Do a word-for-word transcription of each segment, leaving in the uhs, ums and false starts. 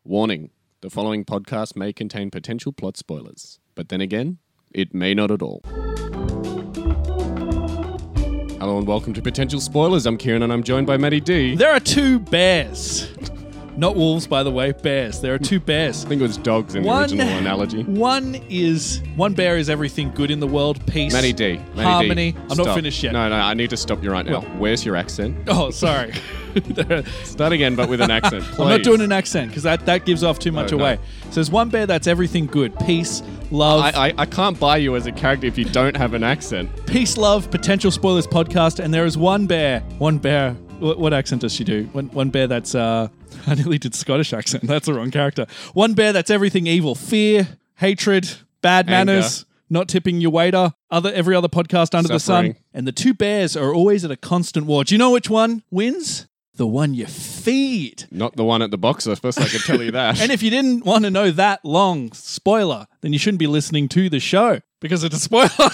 Warning, the following podcast may contain potential plot spoilers, but then again, it may not at all. Hello and welcome to Potential Spoilers. I'm Kieran and I'm joined by Matty D. There are two bears. Not wolves, by the way, bears. There are two bears. I think it was dogs in One- the original analogy. One is, one bear is everything good in the world, peace, Matty D. Matty harmony. D. I'm Stop. not finished yet. No, no, I need to stop you right now. Well- Where's your accent? Oh, sorry. Start again, but with an accent, please. I'm not doing an accent because that, that gives off too much No, no. away. So there's one bear that's everything good. Peace, love, I, I, I can't buy you as a character if you don't have an accent. peace, love, Potential Spoilers podcast. And there is one bear, one bear. What, what accent does she do? One, one bear that's, uh, I nearly did Scottish accent. That's the wrong character. One bear that's everything evil. Fear, hatred, bad Anger. manners, not tipping your waiter, other every other podcast under the Suffering. sun. And the two bears are always at a constant war. Do you know which one wins? The one you feed. Not the one at the box office, I can tell you that. And if you didn't want to know that long spoiler, then you shouldn't be listening to the show because it's a spoiler.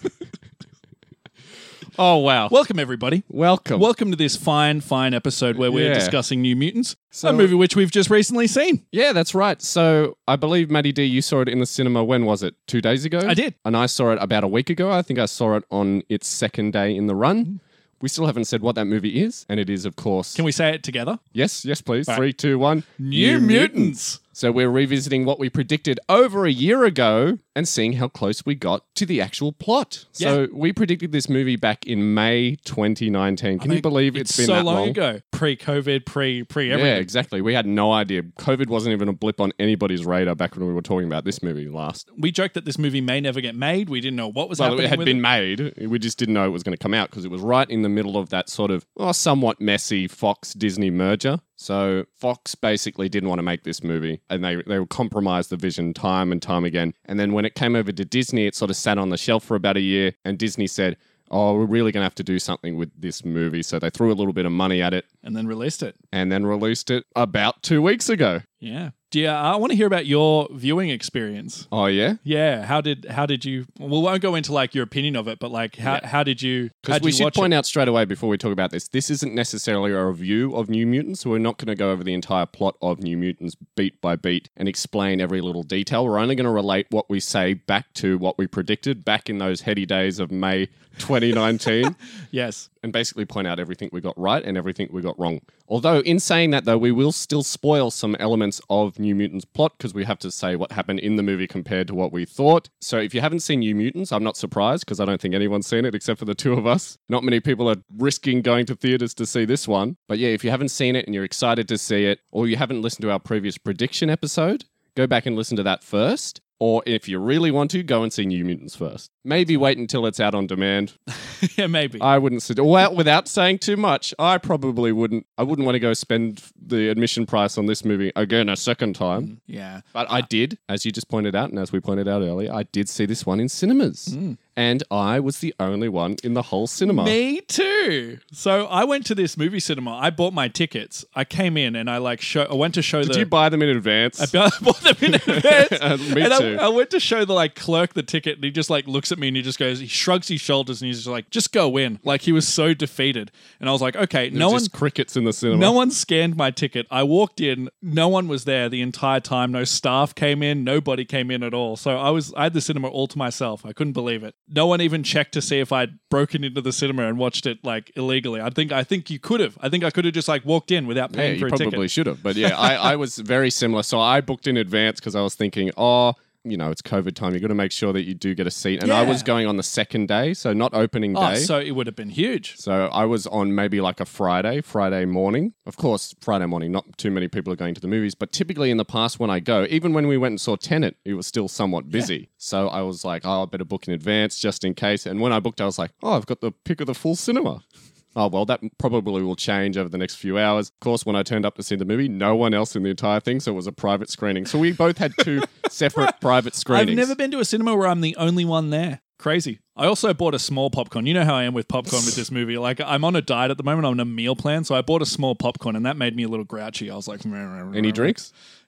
Oh, wow. Welcome, everybody. Welcome. Welcome to this fine, fine episode where we're Yeah. discussing New Mutants, So- a movie which we've just recently seen. Yeah, that's right. So I believe, Matty D, you saw it in the cinema, when was it? Two days ago? I did. And I saw it about a week ago. I think I saw it on its second day in the run. We still haven't said what that movie is. And it is, of course... Can we say it together? Yes, yes, please. Right. Three, two, one. New Mutants. So we're revisiting what we predicted over a year ago and seeing how close we got to the actual plot. So we predicted this movie back in May twenty nineteen. Can I you mean, believe it's been so that long, long? ago? Pre-COVID, pre pre Yeah, everything. exactly. We had no idea. COVID wasn't even a blip on anybody's radar back when we were talking about this movie last. We joked that this movie may never get made. We didn't know what was Well, happening it had with been it. made. We just didn't know it was going to come out because it was right in the middle of that sort of well, somewhat messy Fox-Disney merger. So Fox basically didn't want to make this movie, and they they compromised the vision time and time again. And then when it came over to Disney, it sort of sat on the shelf for about a year, and Disney said, oh, we're really going to have to do something with this movie. So they threw a little bit of money at it And then released it. and then released it about two weeks ago. Yeah. Yeah, I want to hear about your viewing experience. Oh, yeah? Yeah, how did how did you? We won't go into like your opinion of it, but like how Yeah. how did you? Because we should point out straight away before we talk about this, this isn't necessarily a review of New Mutants, so we're not going to go over the entire plot of New Mutants beat by beat and explain every little detail. We're only going to relate what we say back to what we predicted back in those heady days of May twenty nineteen. Yes. And basically point out everything we got right and everything we got wrong. Although, in saying that, though, we will still spoil some elements of New Mutants' plot because we have to say what happened in the movie compared to what we thought. So if you haven't seen New Mutants, I'm not surprised because I don't think anyone's seen it except for the two of us. Not many people are risking going to theaters to see this one. But yeah, if you haven't seen it and you're excited to see it, or you haven't listened to our previous prediction episode, go back and listen to that first. Or if you really want to, go and see New Mutants first. Maybe wait until it's out on demand. Yeah, maybe. I wouldn't sit. Well, without saying too much, I probably wouldn't. I wouldn't want to go spend the admission price on this movie again a second time. yeah. But I did, as you just pointed out, and as we pointed out earlier, I did see this one in cinemas. And I was the only one in the whole cinema. Me too. So I went to this movie cinema. I bought my tickets. I came in and I like show. I went to show Did the. you buy them in advance? I bought them in advance. Uh, me and too. I, I went to show the like clerk the ticket, and he just like looks at me and he just goes, he shrugs his shoulders and he's just like, just go in. Like he was so defeated. And I was like, okay, There no was one, just crickets in the cinema. no one scanned my ticket. I walked in, no one was there the entire time. No staff came in, nobody came in at all. So I was, I had the cinema all to myself. I couldn't believe it. No one even checked to see if I'd broken into the cinema and watched it like illegally. I think, I think you could have. I think I could have just like walked in without Yeah, paying for you a probably ticket. should have. But yeah, I, I was very similar. So I booked in advance because I was thinking, oh, you know, it's COVID time. You've got to make sure that you do get a seat. And I Yeah. was going on the second day, so not opening Oh, day. so it would have been huge. So I was on maybe like a Friday, Friday morning. Of course, Friday morning, not too many people are going to the movies. But typically in the past when I go, even when we went and saw Tenet, it was still somewhat busy. So I was like, oh, I better book in advance just in case. And when I booked, I was like, oh, I've got the pick of the full cinema. Oh, well, that probably will change over the next few hours. Of course, when I turned up to see the movie, no one else in the entire thing, so it was a private screening. So we both had two separate private screenings. I've never been to a cinema where I'm the only one there. Crazy. I also bought a small popcorn. You know how I am with popcorn with this movie. Like, I'm on a diet at the moment. I'm on a meal plan. So I bought a small popcorn, and that made me a little grouchy. I was like, Any drinks?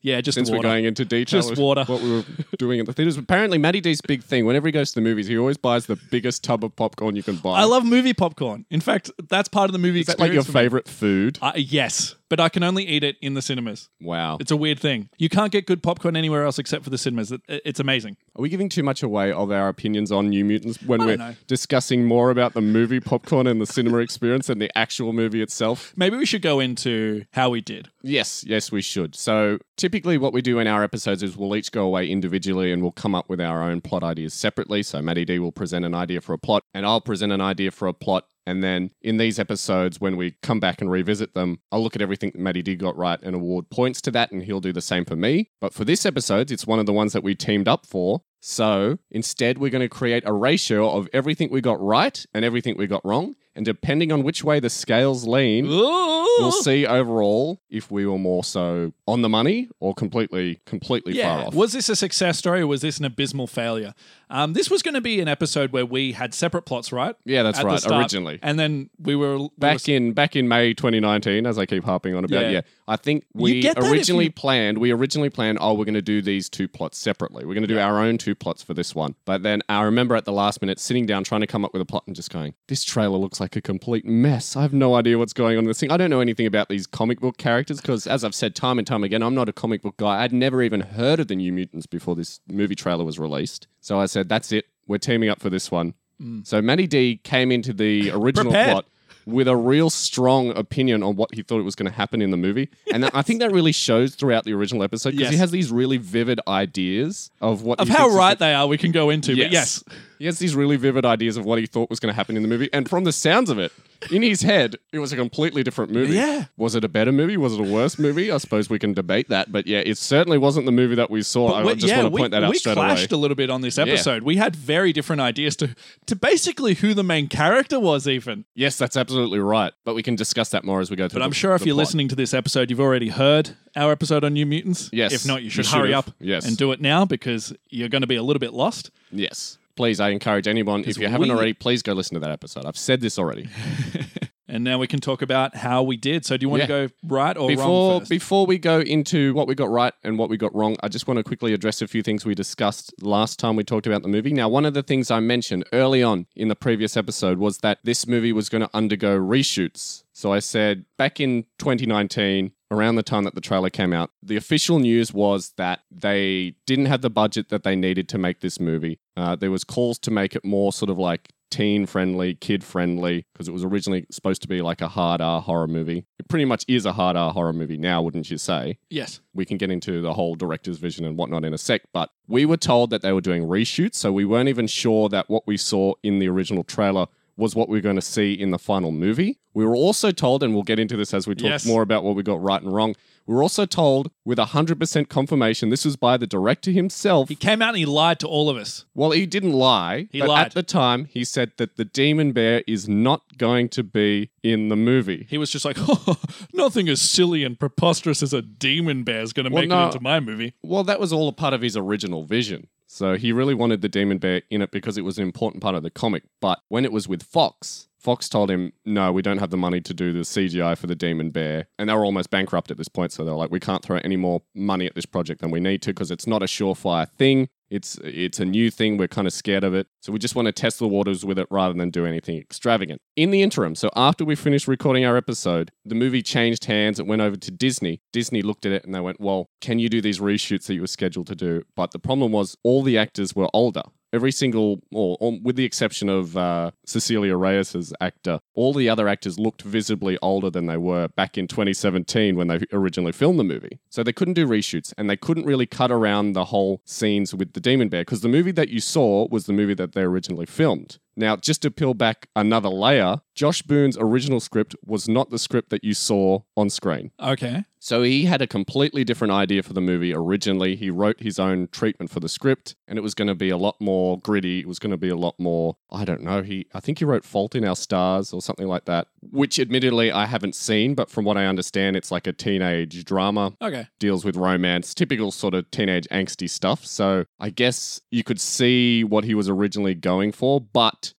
Yeah, just Since water. we're going into detail Just with water. what we were doing at the theaters. Apparently, Matty D's big thing, whenever he goes to the movies, he always buys the biggest tub of popcorn you can buy. I love movie popcorn. In fact, that's part of the movie Is that like your experience. for me. favorite food? Uh, yes, but I can only eat it in the cinemas. Wow. It's a weird thing. You can't get good popcorn anywhere else except for the cinemas. It, it's amazing. Are we giving too much away of our opinions on New Mutants when I we're don't know. discussing more about the movie popcorn and the cinema experience than the actual movie itself? Maybe we should go into how we did. Yes, yes, we should. So typically what we do in our episodes is we'll each go away individually and we'll come up with our own plot ideas separately. So Matty D will present an idea for a plot and I'll present an idea for a plot. And then in these episodes, when we come back and revisit them, I'll look at everything that Matty D got right and award points to that, and he'll do the same for me. But for this episode, it's one of the ones that we teamed up for. So instead, we're going to create a ratio of everything we got right and everything we got wrong. And depending on which way the scales lean, we'll see overall if we were more so on the money or completely, completely Yeah. far off. Was this a success story or was this an abysmal failure? Um, this was going to be an episode where we had separate plots, right? Yeah, that's At the right. start. Originally. And then we were we Back were, in back in May twenty nineteen, as I keep harping on about, Yeah. yeah, I think we get that if originally you- planned. We originally planned, oh, we're going to do these two plots separately. We're going to do our own two plots for this one. But then I remember at the last minute sitting down trying to come up with a plot and just going, this trailer looks like a complete mess. I have no idea what's going on in this thing. I don't know anything about these comic book characters because, as I've said time and time again, I'm not a comic book guy. I'd never even heard of the New Mutants before this movie trailer was released. So I said, that's it. We're teaming up for this one. So Matty D came into the original Prepared. plot with a real strong opinion on what he thought was going to happen in the movie. And that, I think that really shows throughout the original episode because Yes. he has these really vivid ideas of what of he how thinks is right they are, we can go into. But Yes. yes, He has these really vivid ideas of what he thought was going to happen in the movie. And from the sounds of it, in his head, it was a completely different movie. Yeah. Was it a better movie? Was it a worse movie? I suppose we can debate that. But yeah, it certainly wasn't the movie that we saw. I we- just yeah, want to we, point that out we straight away. clashed a little bit on this episode. We had very different ideas to to basically who the main character was, even. Yes, that's absolutely right. But we can discuss that more as we go through But I'm the- sure if the you're plot. listening to this episode, you've already heard our episode on New Mutants. Yes, If not, you should you hurry should've. up Yes. and do it now because you're going to be a little bit lost. Yes. Please, I encourage anyone, if you haven't we- already, please go listen to that episode. I've said this already. And now we can talk about how we did. So do you want Yeah. to go right or Before wrong first? before we go into what we got right and what we got wrong, I just want to quickly address a few things we discussed last time we talked about the movie. Now, one of the things I mentioned early on in the previous episode was that this movie was going to undergo reshoots. So I said back in twenty nineteen, around the time that the trailer came out, the official news was that they didn't have the budget that they needed to make this movie. Uh, there was calls to make it more sort of like teen friendly, kid friendly, because it was originally supposed to be like a hard R horror movie. It pretty much is a hard R horror movie now, wouldn't you say? Yes. We can get into the whole director's vision and whatnot in a sec, but we were told that they were doing reshoots, so we weren't even sure that what we saw in the original trailer was what we were going to see in the final movie. We were also told, and we'll get into this as we talk Yes. more about what we got right and wrong, we were also told with one hundred percent confirmation, this was by the director himself. He came out and he lied to all of us. Well, he didn't lie. He but lied. At the time, he said that the demon bear is not going to be in the movie. He was just like, oh, nothing as silly and preposterous as a demon bear is going to Well, make no. it into my movie. Well, that was all a part of his original vision. So he really wanted the demon bear in it because it was an important part of the comic. But when it was with Fox, Fox told him, no, we don't have the money to do the C G I for the demon bear. And they were almost bankrupt at this point. So they were like, we can't throw any more money at this project than we need to because it's not a surefire thing. It's it's a new thing. We're kind of scared of it. So we just want to test the waters with it rather than do anything extravagant. In the interim, so after we finished recording our episode, the movie changed hands. It went over to Disney. Disney looked at it and they went, well, can you do these reshoots that you were scheduled to do? But the problem was all the actors were older. Every single, or, or with the exception of uh, Cecilia Reyes' actor, all the other actors looked visibly older than they were back in twenty seventeen when they originally filmed the movie. So they couldn't do reshoots and they couldn't really cut around the whole scenes with the demon bear because the movie that you saw was the movie that they originally filmed. Now, just to peel back another layer, Josh Boone's original script was not the script that you saw on screen. Okay. So he had a completely different idea for the movie originally. He wrote his own treatment for the script, and it was going to be a lot more gritty. It was going to be a lot more, I don't know, he I think he wrote Fault in Our Stars or something like that, which admittedly I haven't seen, but from what I understand, it's like a teenage drama. Okay. Deals with romance, typical sort of teenage angsty stuff. So I guess you could see what he was originally going for, but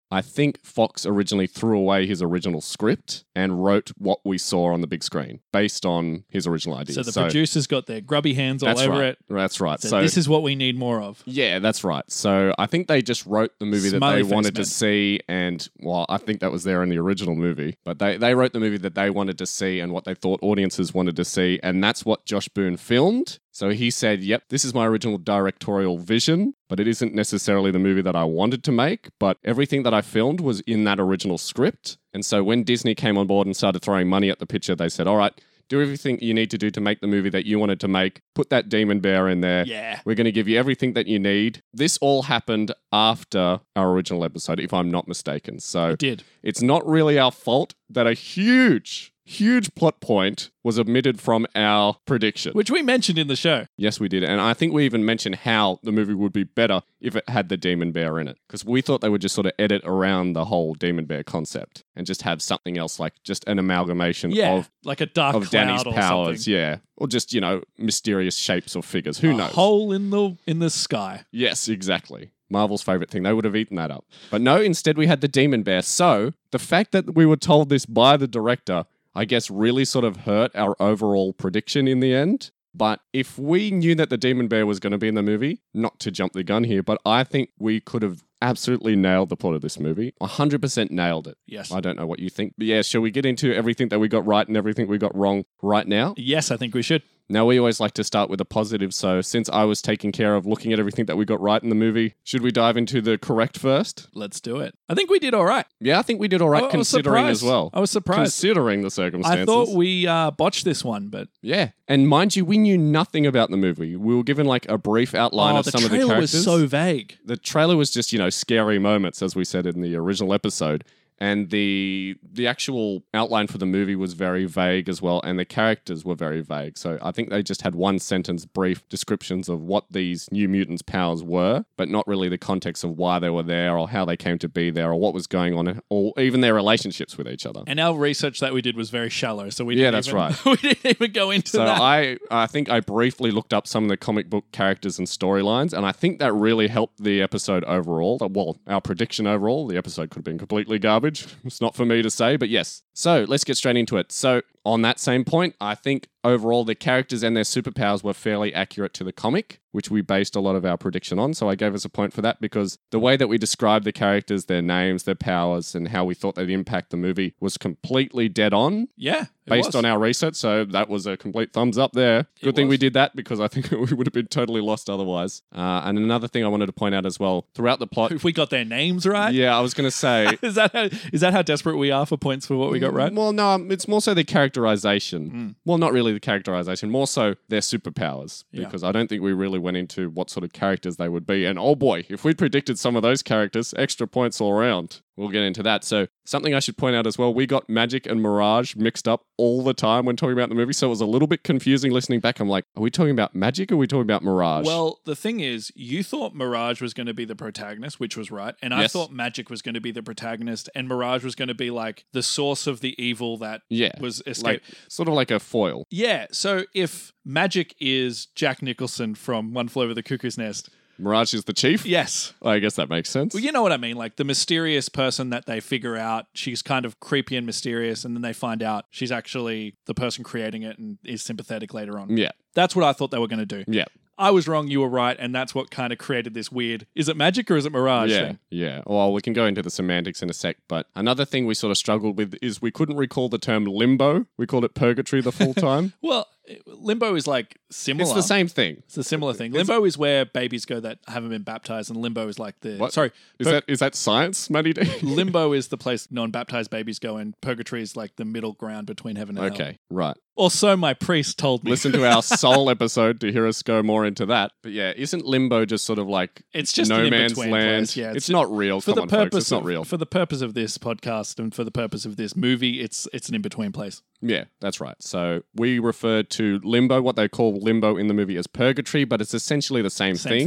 I think Fox originally threw away his original script and wrote what we saw on the big screen based on his original idea. So the producers got their grubby hands all that's over right. it. That's right. So, So this is what we need more of. yeah, that's right. So I think they just wrote the movie that Smiley they face wanted man. to see, and well, I think that was there in the original movie, but they, they wrote the movie that they wanted to see and what they thought audiences wanted to see, and that's what Josh Boone filmed. So he said, yep, this is my original directorial vision, but it isn't necessarily the movie that I wanted to make, but everything that I filmed was in that original script. And so when Disney came on board and started throwing money at the picture, they said, all right, do everything you need to do to make the movie that you wanted to make. Put that demon bear in there. Yeah. We're going to give you everything that you need. This all happened after our original episode, if I'm not mistaken. So It did. it's not really our fault that a huge, huge plot point was omitted from our prediction. Which we mentioned in the show. Yes, we did. And I think we even mentioned how the movie would be better if it had the demon bear in it. Because we thought they would just sort of edit around the whole demon bear concept and just have something else, like just an amalgamation Yeah. of, like a dark of cloud Danny's or powers. something. Yeah. Or just, you know, mysterious shapes or figures. Who a knows? hole in the in the sky. Yes, exactly. Marvel's favorite thing. They would have eaten that up. But no, instead we had the demon bear. So the fact that we were told this by the director, I guess, really sort of hurt our overall prediction in the end. But if we knew that the demon bear was going to be in the movie, not to jump the gun here, but I think we could have absolutely nailed the plot of this movie. one hundred percent nailed it. Yes. I don't know what you think. But yeah, shall we get into everything that we got right and everything we got wrong right now? Yes, I think we should. Now, we always like to start with a positive, so since I was taking care of looking at everything that we got right in the movie, should we dive into the correct first? Let's do it. I think we did all right. Yeah, I think we did all right I- I was considering as surprised. well. I was surprised. Considering the I circumstances. thought we uh, botched this one, but Yeah, and mind you, we knew nothing about the movie. We were given like a brief outline oh, of the some of the trailer characters. was so vague. The trailer was just, you know, scary moments, as we said in the original episode. And the the actual outline for the movie was very vague as well, and the characters were very vague. So I think they just had one sentence brief descriptions of what these New Mutants' powers were, but not really the context of why they were there or how they came to be there or what was going on, or even their relationships with each other. And our research that we did was very shallow, so we Yeah, didn't that's even, right. we didn't even go into So that. I, I think I briefly looked up some of the comic book characters and storylines, and I think that really helped the episode overall. Well, our prediction overall. The episode could have been completely garbage. It's not for me to say, but yes. So let's get straight into it. So on that same point, I think overall the characters and their superpowers were fairly accurate to the comic, which we based a lot of our prediction on. So I gave us a point for that because the way that we described the characters, their names, their powers, and how we thought they'd impact the movie was completely dead on. yeah, it Based was. on our research, so that was a complete thumbs up there. Good It thing we was. did that because I think we would have been totally lost otherwise. Uh, and another thing I wanted to point out as well, throughout the plot, If we got their names right, yeah, I was going to say, is that how, is that how desperate we are for points for what we got right? well, no, um, it's more so the characterization. Mm. Well, not really the characterization, more so their superpowers, Yeah. because I don't think we really went into what sort of characters they would be. And oh boy, if we'd predicted some of those characters, extra points all around. We'll get into that. So something I should point out as well, we got Magic and Mirage mixed up all the time when talking about the movie. So it was a little bit confusing listening back. I'm like, are we talking about Magic or are we talking about Mirage? Well, the thing is, you thought Mirage was going to be the protagonist, which was right, and I Yes. thought Magic was going to be the protagonist, and Mirage was going to be like the source of the evil that yeah, was like escaped. sort of like a foil. Yeah, so if Magic is Jack Nicholson from One Flew Over the Cuckoo's Nest, Mirage is the chief. yes. I guess that makes sense. Well, you know what I mean. Like the mysterious person that they figure out, she's kind of creepy and mysterious, and then they find out she's actually the person creating it and is sympathetic later on. Yeah, That's what I thought they were going to do. yeah. I was wrong, you were right, and that's what kind of created this weird, is it magic or is it Mirage Yeah, thing? yeah. Well, we can go into the semantics in a sec, but another thing we sort of struggled with is we couldn't recall the term limbo. We called it purgatory the full time. Well, limbo is like similar. It's the same thing. It's a similar thing. Limbo is where babies go that haven't been baptized, and limbo is like the What? sorry. Is pur- that is that science, Matty D? limbo is the place non-baptized babies go, and purgatory is like the middle ground between heaven and hell. Okay, right. Or so my priest told me. Listen to our soul episode to hear us go more into that. But yeah, isn't limbo just sort of like It's just no an man's in-between land? place. Yeah, it's, it's not real. for Come the on, purpose folks. It's not of, real. for the purpose of this podcast and for the purpose of this movie, it's it's an in-between place. Yeah, that's right. So we refer to limbo, what they call limbo in the movie, as purgatory, but it's essentially the same, Same thing. thing.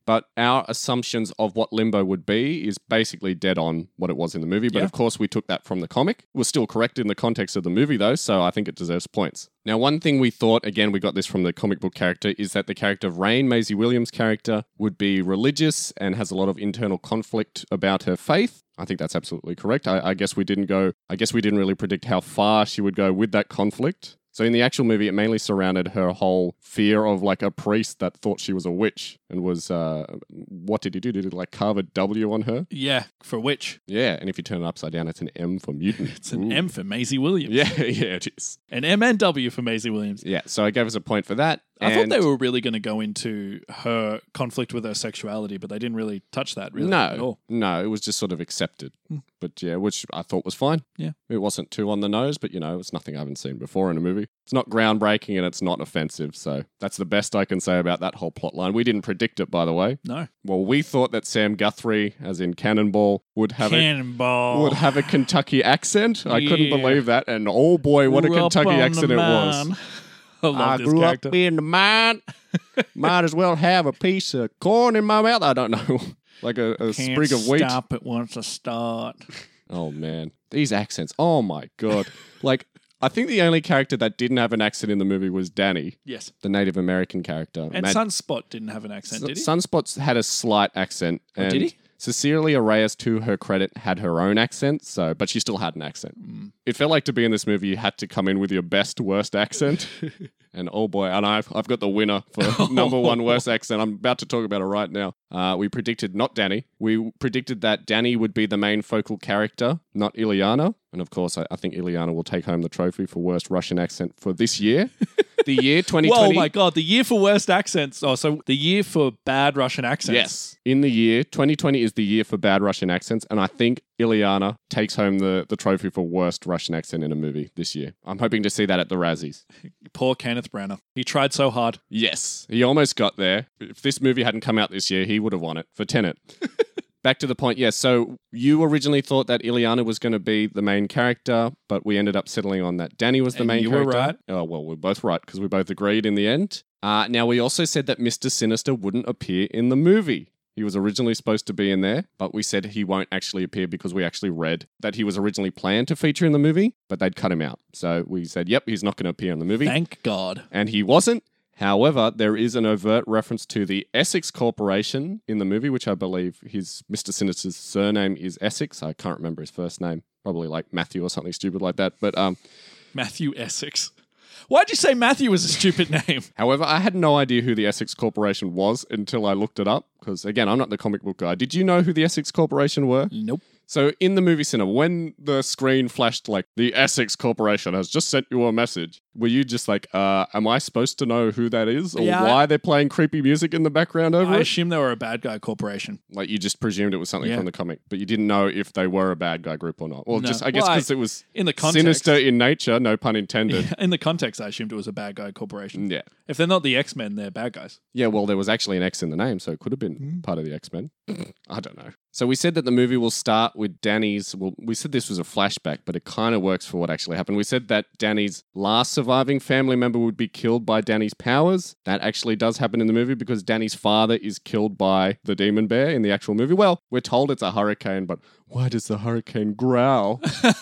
but our assumptions of what Limbo would be is basically dead on what it was in the movie. But Yeah. of course, we took that from the comic. We're still correct in the context of the movie, though, so I think it deserves points. Now, one thing we thought, again, we got this from the comic book character, is that the character of Rain, Maisie Williams' character, would be religious and has a lot of internal conflict about her faith. I think that's absolutely correct. I, I guess we didn't go, I guess we didn't really predict how far she would go with that conflict. So in the actual movie, it mainly surrounded her whole fear of like a priest that thought she was a witch and was, uh, what did he do? Did he like carve a W on her? Yeah, for witch. Yeah, and if you turn it upside down, it's an M for mutant. It's an Ooh. M for Maisie Williams. Yeah, yeah, it is. An M and W for Maisie Williams. Yeah, so I gave us a point for that. I thought and- they were really going to go into her conflict with her sexuality, but they didn't really touch that really at No, all. no, it was just sort of accepted. But yeah, which I thought was fine. Yeah. It wasn't too on the nose, but you know, it's nothing I haven't seen before in a movie. It's not groundbreaking and it's not offensive. So that's the best I can say about that whole plot line. We didn't predict it, by the way. No. Well, we thought that Sam Guthrie, as in Cannonball, would have a Cannonball. would have a Kentucky accent. I couldn't Yeah. believe that. And oh boy, what a Grew up Kentucky on the accent it was. mine. I love I this grew character. up in the mine. Might as well have a piece of corn in my mouth. I don't know. Like a, a Can't sprig of wheat. stop it once I start. Oh, man. These accents. Oh, my God. Like, I think the only character that didn't have an accent in the movie was Danny, Yes. the Native American character. And Mad- Sunspot didn't have an accent, did he? Sunspot had a slight accent. And did he? Cecilia Reyes, to her credit, had her own accent, so but she still had an accent. Mm. It felt like to be in this movie, you had to come in with your best, worst accent. And oh boy, and I've, I've got the winner for number one worst accent. I'm about to talk about it right now. Uh, we predicted not Danny. We predicted that Danny would be the main focal character, not Ileana. And of course, I, I think Ileana will take home the trophy for worst Russian accent for this year. The year twenty twenty. Whoa, my God. The year for worst accents. Oh, so the year for bad Russian accents. Yes. In the year, twenty twenty is the year for bad Russian accents. And I think Ileana takes home the, the trophy for worst Russian accent in a movie this year. I'm hoping to see that at the Razzies. Poor Kenneth Branagh. He tried so hard. Yes. He almost got there. If this movie hadn't come out this year, he would have won it for Tenet. Back to the point, yes. So you originally thought that Ileana was going to be the main character, but we ended up settling on that Danny was the And main you were character. right. Oh, well, we're both right because we both agreed in the end. Uh, now, we also said that Mister Sinister wouldn't appear in the movie. He was originally supposed to be in there, but we said he won't actually appear because we actually read that he was originally planned to feature in the movie, but they'd cut him out. So we said, yep, he's not going to appear in the movie. Thank God. And he wasn't. However, there is an overt reference to the Essex Corporation in the movie, which I believe his Mister Sinister's surname is Essex. I can't remember his first name. Probably like Matthew or something stupid like that. But um, Matthew Essex. Why'd you say Matthew was a stupid name? however, I had no idea who the Essex Corporation was until I looked it up. Because again, I'm not the comic book guy. Did you know who the Essex Corporation were? Nope. So in the movie cinema, when the screen flashed like the Essex Corporation has just sent you a message, were you just like, uh, am I supposed to know who that is or Yeah. why they're playing creepy music in the background over I it? assume they were a bad guy corporation. Like you just presumed it was something Yeah. from the comic, but you didn't know if they were a bad guy group or not. Well, No. just I guess Well, I- because it was In the context. sinister in nature, no pun intended. In the context, I assumed it was a bad guy corporation. Yeah. If they're not the X-Men, they're bad guys. Yeah, well, there was actually an X in the name, so it could have been Hmm. part of the X-Men. I don't know. So we said that the movie will start with Danny's, well, we said this was a flashback, but it kind of works for what actually happened. We said that Danny's last surviving family member would be killed by Danny's powers. That actually does happen in the movie because Danny's father is killed by the demon bear in the actual movie. Well, we're told it's a hurricane, but why does the hurricane growl?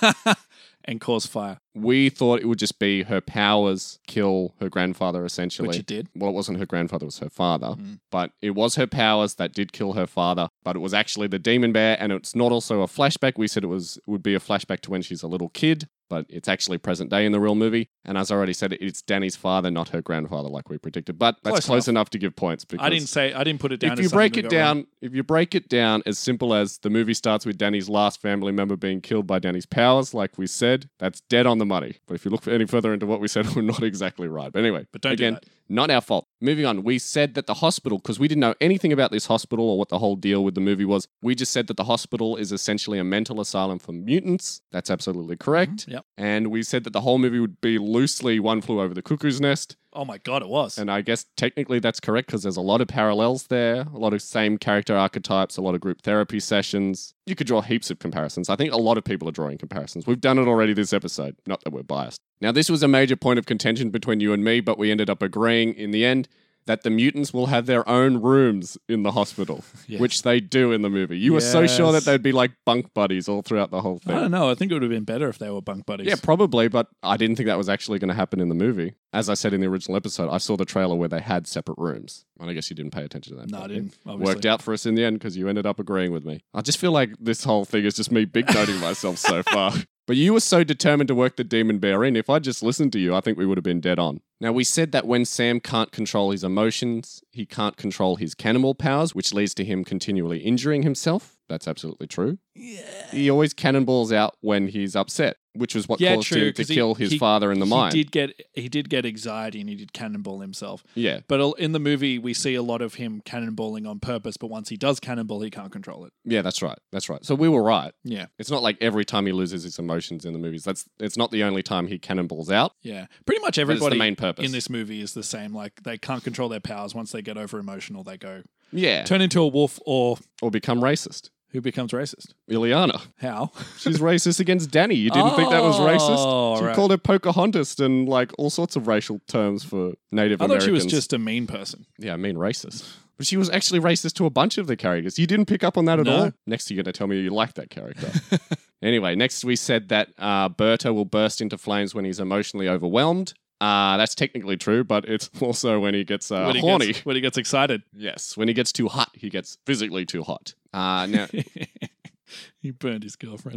And cause fire, We thought it would just be her powers kill her grandfather, essentially. which it did. Well, it wasn't her grandfather, it was her father. Mm. But it was her powers that did kill her father. But it was actually the demon bear, and it's not also a flashback. We said it was it would be a flashback to when she's a little kid, but it's actually present day in the real movie. And as I already said, it's Danny's father, not her grandfather, like we predicted. But that's Close close, enough. to give points. Because I didn't say I didn't put it down. if as you break something it to go wrong. down, if you break it down as simple as the movie starts with Danny's last family member being killed by Danny's powers, like we said, that's dead on the money. But if you look any further into what we said, we're not exactly right. But anyway, But don't do again, that. not our fault. Moving on, we said that the hospital, because we didn't know anything about this hospital or what the whole deal with the movie was, we just said that the hospital is essentially a mental asylum for mutants. That's absolutely correct. Yep. And we said that the whole movie would be loosely One Flew Over the Cuckoo's Nest. Oh my God, it was. And I guess technically that's correct because there's a lot of parallels there, a lot of same character archetypes, a lot of group therapy sessions. You could draw heaps of comparisons. I think a lot of people are drawing comparisons. We've done it already this episode, not that we're biased. Now, this was a major point of contention between you and me, but we ended up agreeing in the end. that the mutants will have their own rooms in the hospital, Yes. which they do in the movie. You were so sure that Yes. they'd be like bunk buddies all throughout the whole thing. I don't know. I think it would have been better if they were bunk buddies. Yeah, probably, but I didn't think that was actually going to happen in the movie. As I said in the original episode, I saw the trailer where they had separate rooms. And I guess you didn't pay attention to that. No, I part, didn't. yeah? Obviously. Worked out for us in the end because you ended up agreeing with me. I just feel like this whole thing is just me big noting myself so far. But you were so determined to work the demon bear in. If I just listened to you, I think we would have been dead on. Now, we said that when Sam can't control his emotions, he can't control his cannibal powers, which leads to him continually injuring himself. That's absolutely true. Yeah. He always cannonballs out when he's upset, which was what Yeah, caused true, him to 'cause he- kill his he- father in the mine. He did get he did get anxiety and he did cannonball himself. Yeah. But al- in the movie, we see a lot of him cannonballing on purpose. But once he does cannonball, he can't control it. Yeah, that's right. That's right. So we were right. Yeah, It's not like every time he loses his emotions in the movies. That's it's not the only time he cannonballs out. yeah. Pretty much But it's the everybody main purpose. in this movie is the same. Like they can't control their powers. Once they get over emotional, they go Yeah. turn into a wolf or Or become racist. who becomes racist. Ileana. How? She's racist against Danny. You didn't think that was Oh, racist? She right. called her Pocahontas and like all sorts of racial terms for Native I thought Americans. she was just a mean person. Yeah, I mean racist. But she was actually racist to a bunch of the characters. You didn't pick up on that at No. all? Next you're going to tell me you like that character. Anyway, next we said that uh, Berto will burst into flames when he's emotionally overwhelmed. Uh, that's technically true, but it's also when he gets uh, when, he horny. gets, when he gets excited. Yes, when he gets too hot, he gets physically too hot. Uh, now, He burned his girlfriend.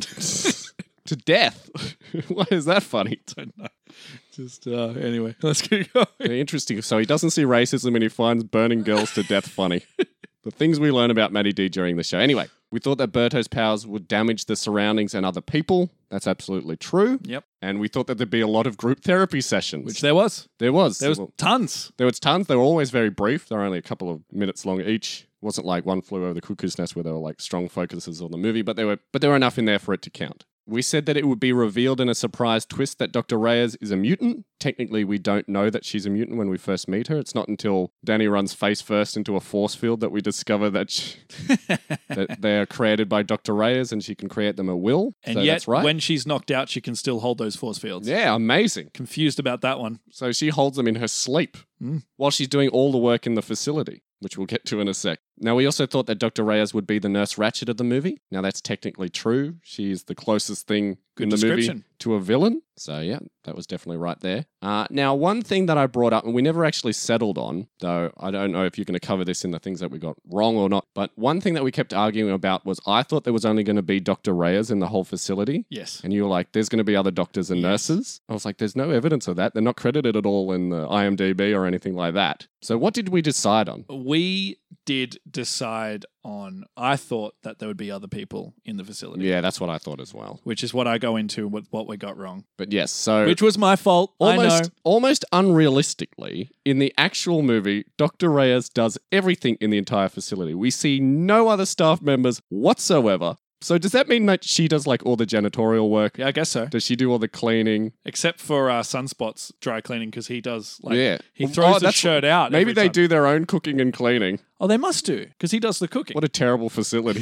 to death. Why is that funny? Don't know. Just uh, anyway, let's keep going. Very interesting. So he doesn't see racism and he finds burning girls to death funny. The things we learn about Matty D during the show. Anyway, we thought that Berto's powers would damage the surroundings and other people. That's absolutely true. Yep. And we thought that there'd be a lot of group therapy sessions. Which there was. there was. There was Well, tons. there was tons. They were always very brief. They were only a couple of minutes long each. It wasn't like One Flew Over the Cuckoo's Nest where there were like strong focuses on the movie, but there were but there were enough in there for it to count. We said that it would be revealed in a surprise twist that Doctor Reyes is a mutant. Technically, we don't know that she's a mutant when we first meet her. It's not until Danny runs face first into a force field that we discover that, she, that they are created by Doctor Reyes and she can create them at will. And so yet, that's right. when she's knocked out, she can still hold those force fields. Yeah, amazing. Confused about that one. So she holds them in her sleep Mm. while she's doing all the work in the facility, which we'll get to in a sec. Now, we also thought that Doctor Reyes would be the Nurse Ratched of the movie. Now, that's technically true. She's the closest thing Good in the description. movie to a villain. So, yeah, that was definitely right there. Uh, now, one thing that I brought up, and we never actually settled on, though I don't know if you're going to cover this in the things that we got wrong or not, but one thing that we kept arguing about was I thought there was only going to be Doctor Reyes in the whole facility. Yes. And you were like, there's going to be other doctors and Yes. nurses. I was like, there's no evidence of that. They're not credited at all in the I M D B or anything like that. So what did we decide on? We did decide on, I thought that there would be other people in the facility, Yeah, that's what I thought as well. which is what I go into with what we got wrong, But yes, so which was my fault. I know. almost almost unrealistically, in the actual movie, Doctor Reyes does everything in the entire facility. We see no other staff members whatsoever. So does that mean that she does like all the janitorial work? Yeah, I guess so. Does she do all the cleaning? Except for uh, Sunspot's dry cleaning because he does, like, Yeah. he Oh, throws his that's- shirt out. Maybe every they time. do their own cooking and cleaning. Oh, they must do because he does the cooking. What a terrible facility.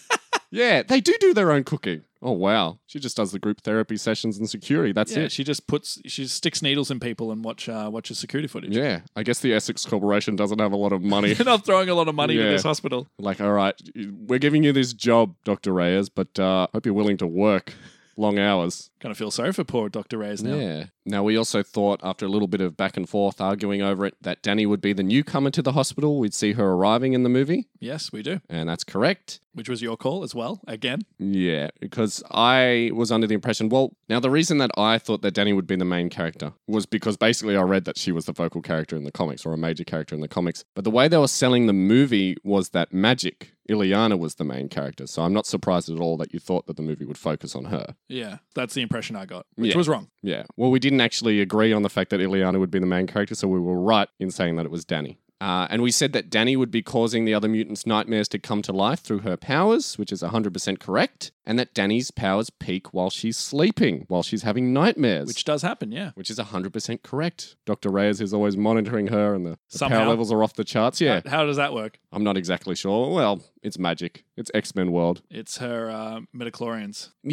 Yeah, they do do their own cooking. Oh, wow. She just does the group therapy sessions and security. That's yeah, it. she just puts, she sticks needles in people and watch uh, watches security footage. Yeah. I guess the Essex Corporation doesn't have a lot of money. They're not throwing a lot of money Yeah. to this hospital. Like, all right, we're giving you this job, Doctor Reyes, but uh, hope you're willing to work long hours. Kind of feel sorry for poor Doctor Reyes now. Yeah. Now, we also thought, after a little bit of back and forth arguing over it, that Danny would be the newcomer to the hospital. We'd see her arriving in the movie, Yes, we do. and that's correct. Which was your call as well, again. Yeah, because I was under the impression, well, now the reason that I thought that Danny would be the main character was because basically I read that she was the focal character in the comics or a major character in the comics. But the way they were selling the movie was that Magic, Ileana, was the main character. So I'm not surprised at all that you thought that the movie would focus on her. Yeah, that's the impression I got, which Yeah. was wrong. Yeah. Well, we didn't actually agree on the fact that Ileana would be the main character, so we were right in saying that it was Danny. Uh, and we said that Danny would be causing the other mutants' nightmares to come to life through her powers, which is one hundred percent correct, and that Danny's powers peak while she's sleeping, while she's having nightmares. Which does happen, yeah. Which is one hundred percent correct. Doctor Reyes is always monitoring her and the, the power Somehow. levels are off the charts. Yeah, How, how does that work? I'm not exactly sure. Well, it's magic. It's X-Men world. It's her uh, midichlorians. Yeah.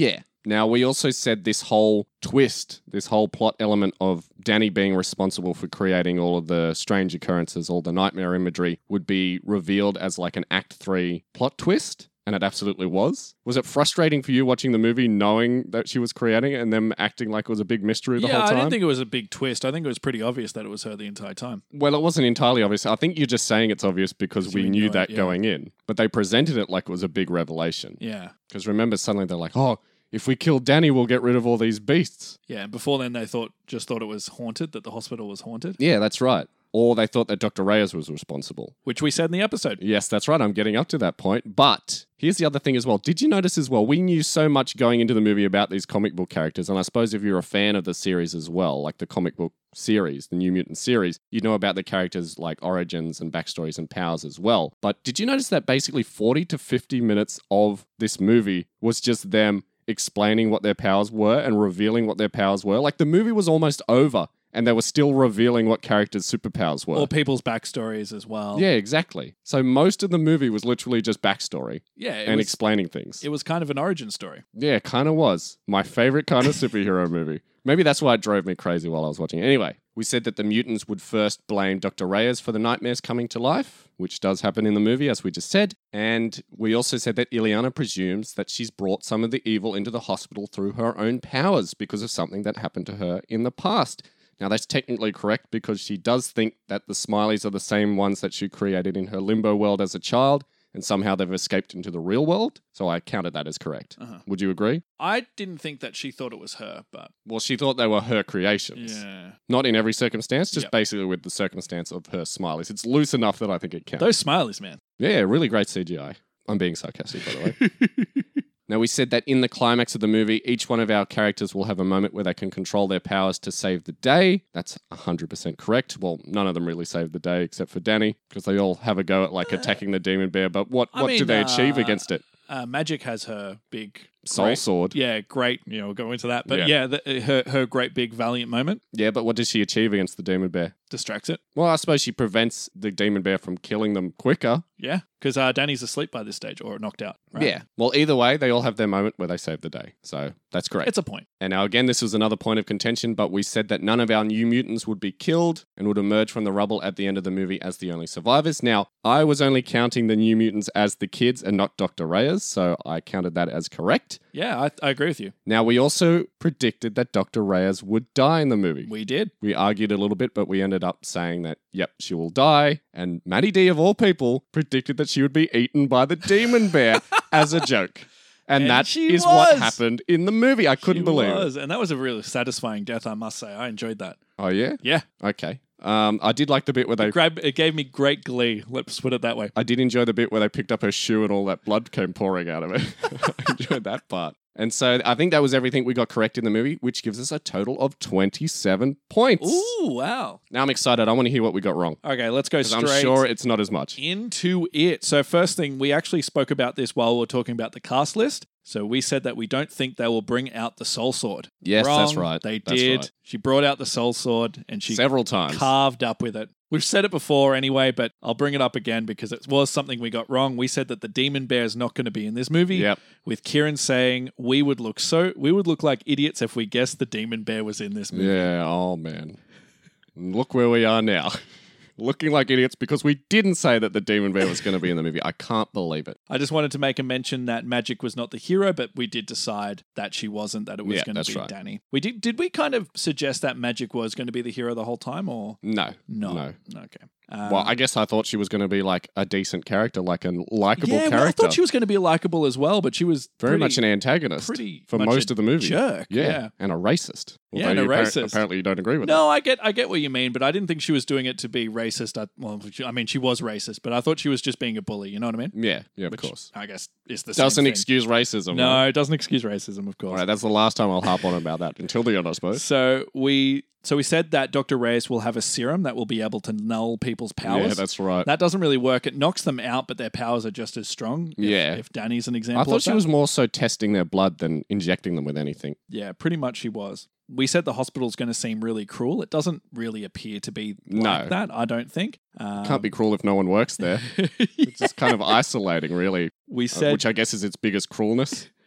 Now, we also said this whole twist, this whole plot element of Danny being responsible for creating all of the strange occurrences, all the nightmare imagery, would be revealed as like an Act three plot twist. And it absolutely was. Was it frustrating for you watching the movie knowing that she was creating it and them acting like it was a big mystery the yeah, whole time? I didn't think it was a big twist. I think it was pretty obvious that it was her the entire time. Well, it wasn't entirely obvious. I think you're just saying it's obvious because we we knew knew that it, yeah. going in. But they presented it like it was a big revelation. Yeah. Because remember, suddenly they're like, oh, if we kill Danny, we'll get rid of all these beasts. Yeah, and before then they thought just thought it was haunted, that the hospital was haunted, Yeah, that's right. Or they thought that Doctor Reyes was responsible. which we said in the episode. Yes, that's right. I'm getting up to that point. But here's the other thing as well. Did you notice as well, we knew so much going into the movie about these comic book characters. And I suppose if you're a fan of the series as well, like the comic book series, the New Mutant series, you know about the characters like origins and backstories and powers as well. But did you notice that basically forty to fifty minutes of this movie was just them explaining what their powers were and revealing what their powers were? Like the movie was almost over and they were still revealing what characters' superpowers were. Or people's backstories as well. Yeah, exactly. So most of the movie was literally just backstory Yeah, it and was, explaining things. it was kind of an origin story. Yeah, kind of was. My favorite kind of superhero movie. Maybe that's why it drove me crazy while I was watching. Anyway, we said that the mutants would first blame Doctor Reyes for the nightmares coming to life, which does happen in the movie, as we just said. And we also said that Ileana presumes that she's brought some of the evil into the hospital through her own powers because of something that happened to her in the past. Now, that's technically correct because she does think that the Smileys are the same ones that she created in her limbo world as a child, and somehow they've escaped into the real world. So I counted that as correct. Uh-huh. Would you agree? I didn't think that she thought it was her, but Well, she thought they were her creations. yeah. Not in every circumstance, just Yep. basically with the circumstance of her Smileys. It's loose enough that I think it counts. Those smileys, man. Yeah, really great C G I. I'm being sarcastic, by the way. Now, we said that in the climax of the movie, each one of our characters will have a moment where they can control their powers to save the day. That's one hundred percent correct. Well, none of them really save the day except for Danny, because they all have a go at like attacking the demon bear. But what, I what do mean, they achieve uh, against it? Uh, Magic has her big Soul great- sword. Yeah, great. You know, we'll go into that. But Yeah. yeah, the, her her great big valiant moment Yeah, but what does she achieve against the demon bear? distracts it. Well, I suppose she prevents the demon bear from killing them quicker. Yeah, because uh, Danny's asleep by this stage or knocked out. Right? Yeah. Well, either way, they all have their moment where they save the day. So that's correct. It's a point. And now, again, this was another point of contention, but we said that none of our new mutants would be killed and would emerge from the rubble at the end of the movie as the only survivors. Now, I was only counting the new mutants as the kids and not Doctor Reyes, so I counted that as correct. Yeah, I, I agree with you. Now, we also predicted that Doctor Reyes would die in the movie. We did. We argued a little bit, but we ended up saying that, yep, she will die. And Maddie D, of all people, predicted that she would be eaten by the demon bear as a joke. And, And that she is what was. happened in the movie. I couldn't She believe it. was, and that was a really satisfying death, I must say. I enjoyed that. Oh, yeah? Yeah, Okay. Um, I did like the bit where they... it, grabbed, it gave me great glee. Let's put it that way. I did enjoy the bit where they picked up her shoe and all that blood came pouring out of it. I enjoyed that part. And so I think that was everything we got correct in the movie, which gives us a total of twenty-seven points. Ooh, wow. Now I'm excited. I want to hear what we got wrong. Okay, let's go 'Cause straight I'm sure it's not as much. into it. So first thing, we actually spoke about this while we were talking about the cast list. So we said that we don't think they will bring out the Soul Sword. Yes, Wrong. that's right. They That's did. right. She brought out the Soul Sword and she Several times. carved up with it. We've said it before anyway, but I'll bring it up again because it was something we got wrong. We said that the demon bear is not going to be in this movie. Yep. With Kieran saying we would look so we would look like idiots if we guessed the demon bear was in this movie. Yeah, oh man. Look where we are now. Looking like idiots because we didn't say that the demon bear was going to be in the movie. I can't believe it. I just wanted to make a mention that Magic was not the hero, but we did decide that she wasn't, that it was Yeah, going that's to be right. Danny. We did did we kind of suggest that Magic was going to be the hero the whole time or No. no? No. Okay. Um, Well, I guess I thought she was going to be like a decent character, like a likable yeah, character. well, I thought she was going to be likable as well, but she was Very pretty, much an antagonist pretty for much most a of the movie. jerk. Yeah, Yeah. and a racist. Yeah, Although and a you appar- racist. Apparently, you don't agree with that. No, I get I get what you mean, but I didn't think she was doing it to be racist. I, well, she- I mean, she was racist, but I thought she was just being a bully. You know what I mean? Yeah, yeah, of Which course. I guess is the Doesn't same thing. excuse racism. No, right? it doesn't excuse racism, of course. All right, that's the last time I'll harp on about that. Until the end, I suppose. So we so we said that Doctor Reyes will have a serum that will be able to null people's powers. Yeah, that's right. That doesn't really work. It knocks them out, but their powers are just as strong. If, Yeah. If Danny's an example I thought of she that. was more so testing their blood than injecting them with anything. Yeah, pretty much she was. We said the hospital's going to seem really cruel. It doesn't really appear to be like No. that, I don't think. Um, Can't be cruel if no one works there. It's just kind of isolating, really, we uh, said which I guess is its biggest cruelness.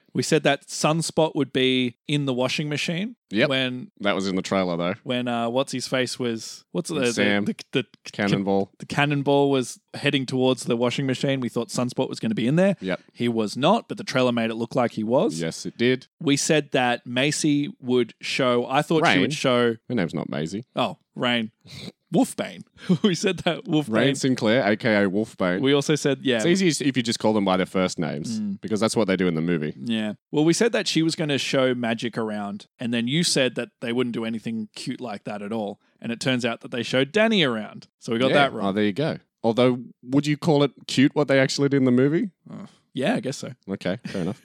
We said that Sunspot would be in the washing machine. Yep. When That was in the trailer, though. when uh, what's his face was what's the Sam. the, the, the Cannonball. the cannonball was heading towards the washing machine. We thought Sunspot was going to be in there. Yep. He was not, but the trailer made it look like he was. Yes, it did. We said that Macy would show. I thought she Rain? would show. Her name's not Maisie. Oh, Rain. Wolfbane. We said that Wolfbane. Rain Sinclair, a k a. Wolfbane. We also said, yeah. It's easy if you just call them by their first names, Mm. because that's what they do in the movie. Yeah. Well, we said that she was going to show magic around, and then you said that they wouldn't do anything cute like that at all. And it turns out that they showed Danny around. So we got Yeah. that Oh, wrong. there you go. Although, would you call it cute what they actually did in the movie? Yeah, I guess so. Okay, fair enough.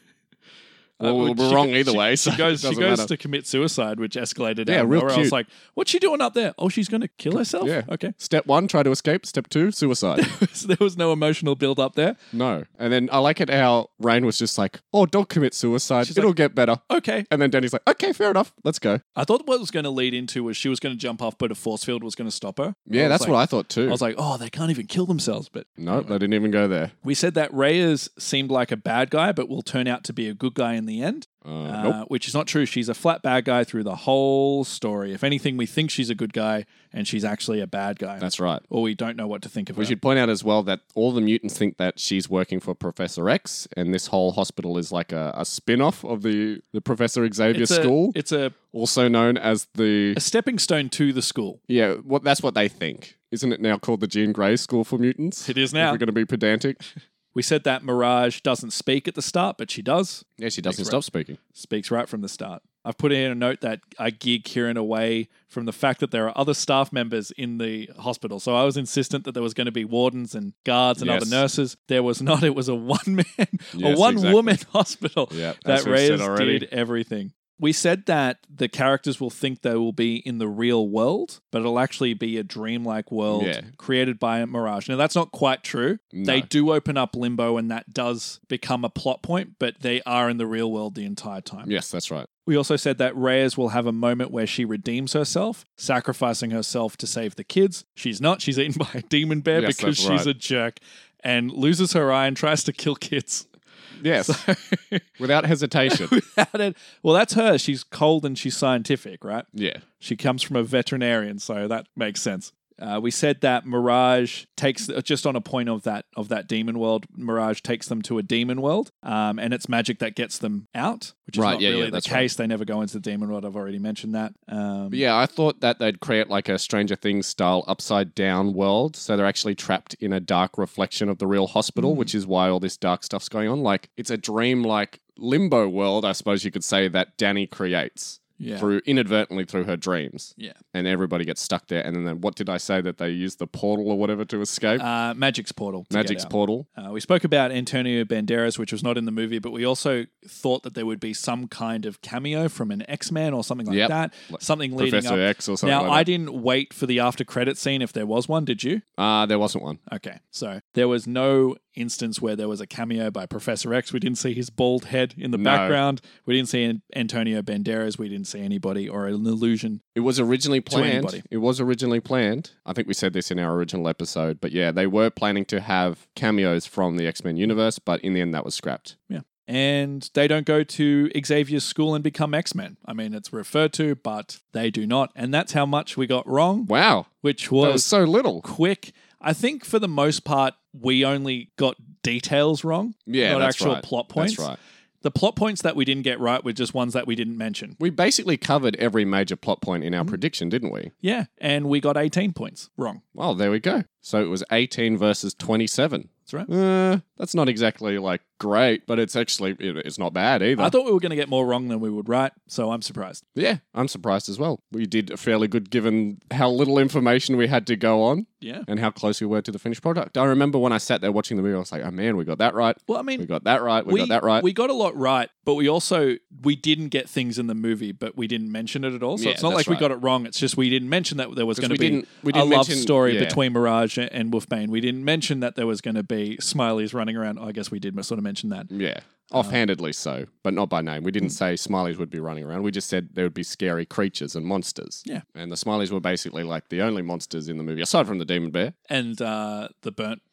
Uh, Well, well, we're she- wrong either she- way. She So goes, it she doesn't goes matter. to commit suicide, which escalated Yeah, out of real nowhere. I was cute. like, what's she doing up there? Oh, she's going to kill herself? Yeah. Okay. Step one, try to escape. Step two, suicide. So there was no emotional build up there. No. And then I like it how Rain was just like, oh, don't commit suicide. She's It'll like- get better. Okay. And then Danny's like, okay, fair enough. Let's go. I thought what it was going to lead into was she was going to jump off, but a force field was going to stop her. Yeah, that's what I thought too. I was like, oh, they can't even kill themselves. But no, they didn't even go there. we said that Reyes seemed like a bad guy, but will turn out to be a good guy in the end. Uh, Uh, nope. Which is not true. She's a flat bad guy through the whole story. If anything, we think she's a good guy, and she's actually a bad guy. That's right. or we don't know what to think of We her. should point out as well that all the mutants think that she's working for Professor X, and this whole hospital is like a, a spin off of the, the Professor Xavier it's a, school, It's a, also known as the. a stepping stone to the school. Yeah, what, that's what they think. Isn't it now called the Jean Grey School for Mutants? It is If now. we're going to be pedantic. We said that Mirage doesn't speak at the start, but she does. Yeah, she doesn't Speaks stop speaking. Speaks right from the start. I've put in a note that I geared Kieran away from the fact that there are other staff members in the hospital. So I was insistent that there was going to be wardens and guards and Yes. other nurses. There was not. It was a one-man, a Yes, one-woman hospital Yeah, that as we've said Reyes already. did everything. We said that the characters will think they will be in the real world, but it'll actually be a dreamlike world Yeah. created by Mirage. Now, that's not quite true. No. They do open up Limbo, and that does become a plot point, but they are in the real world the entire time. Yes, that's right. We also said that Reyes will have a moment where she redeems herself, sacrificing herself to save the kids. She's not. She's eaten by a demon bear Yes, because that's she's right. a jerk and loses her eye and tries to kill kids. Yes, without hesitation. Without it. Well, that's her. She's cold and she's scientific, right? Yeah. She comes from a veterinarian, so that makes sense. Uh, we said that Mirage takes just on a point of that of that demon world. Mirage takes them to a demon world, um, and it's magic that gets them out, which is Right, not yeah, really yeah, the that's case. They never go into the demon world. I've already mentioned that. Um, But yeah, I thought that they'd create like a Stranger Things style upside down world. So they're actually trapped in a dark reflection of the real hospital, Mm. which is why all this dark stuff's going on. Like it's a dream like limbo world, I suppose you could say, that Danny creates. yeah, Through inadvertently through her dreams. yeah. And everybody gets stuck there. And then what did I say that they use the portal or whatever to escape? Uh, Magic's portal. to get Magic's out. portal. Uh, we spoke about Antonio Banderas, which was not in the movie, but we also thought that there would be some kind of cameo from an X-Man or something like Yep. that. Like Something leading Professor up. X or something Now, like I that. didn't wait for the after credit scene if there was one. Did you? Uh, there wasn't one. Okay, so there was no instance where there was a cameo by Professor X. We didn't see his bald head in the No. background. We didn't see An- Antonio Banderas. We didn't see anybody or an illusion. It was originally planned. anybody. It was originally planned. I think we said this in our original episode, but yeah, they were planning to have cameos from the X-Men universe, but in the end that was scrapped. Yeah. And they don't go to Xavier's school and become X-Men. I mean, it's referred to, but they do not. And that's how much we got wrong, Wow. which That was was so little. quick. I think for the most part, we only got details wrong, Yeah, not that's actual right. plot points. That's right. The plot points that we didn't get right were just ones that we didn't mention. We basically covered every major plot point in our Mm-hmm. prediction, didn't we? Yeah, and we got eighteen points wrong. Well, there we go. So it was eighteen versus twenty-seven. That's right. Uh, that's not exactly like great, but it's actually it, it's not bad either. I thought we were going to get more wrong than we would right, so I'm surprised. yeah, I'm surprised as well. We did fairly good given how little information we had to go on Yeah. and how close we were to the finished product. I remember when I sat there watching the movie, I was like, "Oh man, we got that right. Well, I We mean, got that right. We, got that right." we got a lot right, but we also we didn't get things in the movie, but we didn't mention it at all. So Yeah, it's not that's like we right. got it wrong. It's just we didn't mention that there was 'Cause going to we be didn't- we a didn't love mention- story yeah. between Mirage and Wolfbane. We didn't mention that there was going to be Smileys running around. I guess we did sort of mention that. yeah, offhandedly so, but not by name. We didn't say Smileys would be running around. We just said there would be scary creatures and monsters. Yeah. And the Smileys were basically like the only monsters in the movie, aside from the demon bear. And uh, the burnt